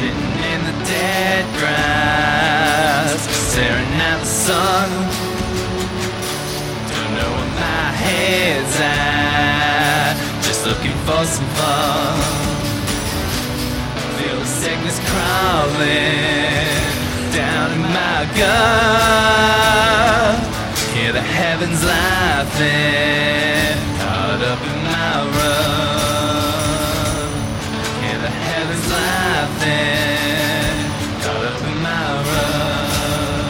Sitting in the dead grass, staring at the sun. Don't know where my head's at, just looking for some fun. Feel the sickness crawling down in my gut. Hear the heavens laughing, caught up in my run. Hear the heavens laughing, caught up in my run.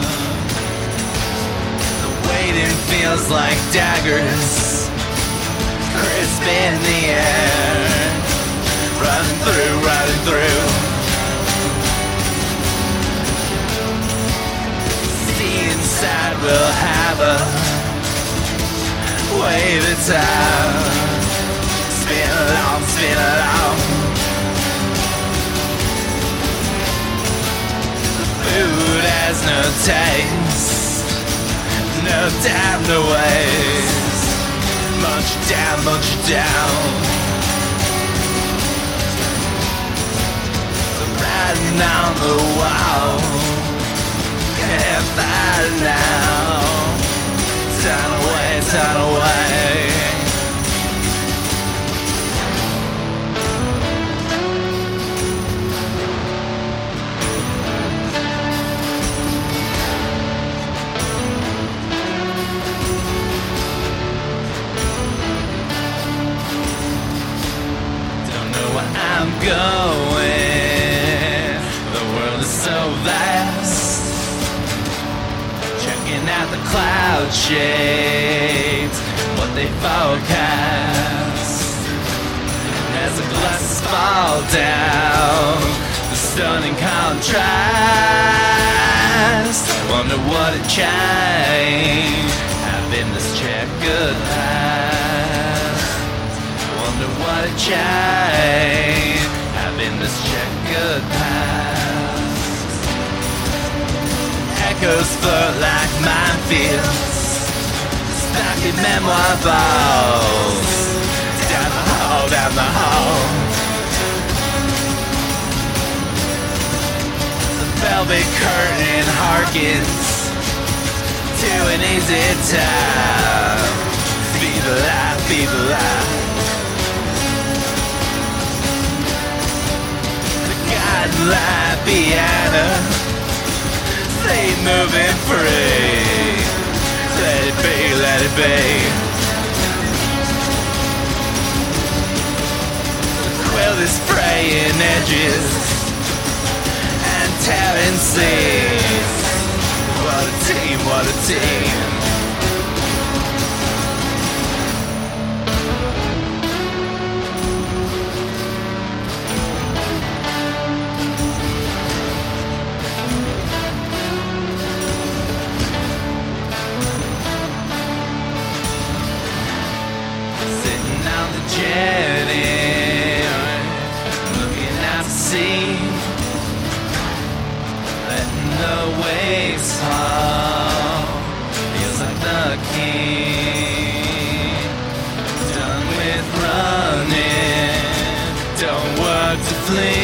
The waiting feels like daggers, crisp in the air, running through, running through. See inside we'll have a wave it out, spin along, spin along. The food has no taste, no time to waste. Munch it down, munch it down. Riding on the wall, can't fight it now. Turn away, turn away. Don't know where I'm going. The world is so vast. Checking out the cloud shapes, what they forecast. As the glasses fall down, the stunning contrast. Wonder what it changed, having this checkered past. Wonder what it changed, having this checkered past. Echoes float like minefields, stuck in memoir balls. Down the hall, down the hall. The velvet curtain harkens to an easy time. Be the light, be the light. The guideline piano, they moving free. Let it be, let it be. The quilt is fraying edges and tearing seams. What a team, what a team. Jetty, looking out to sea, letting the waves fall. Feels like the king, done with running, don't work to flee.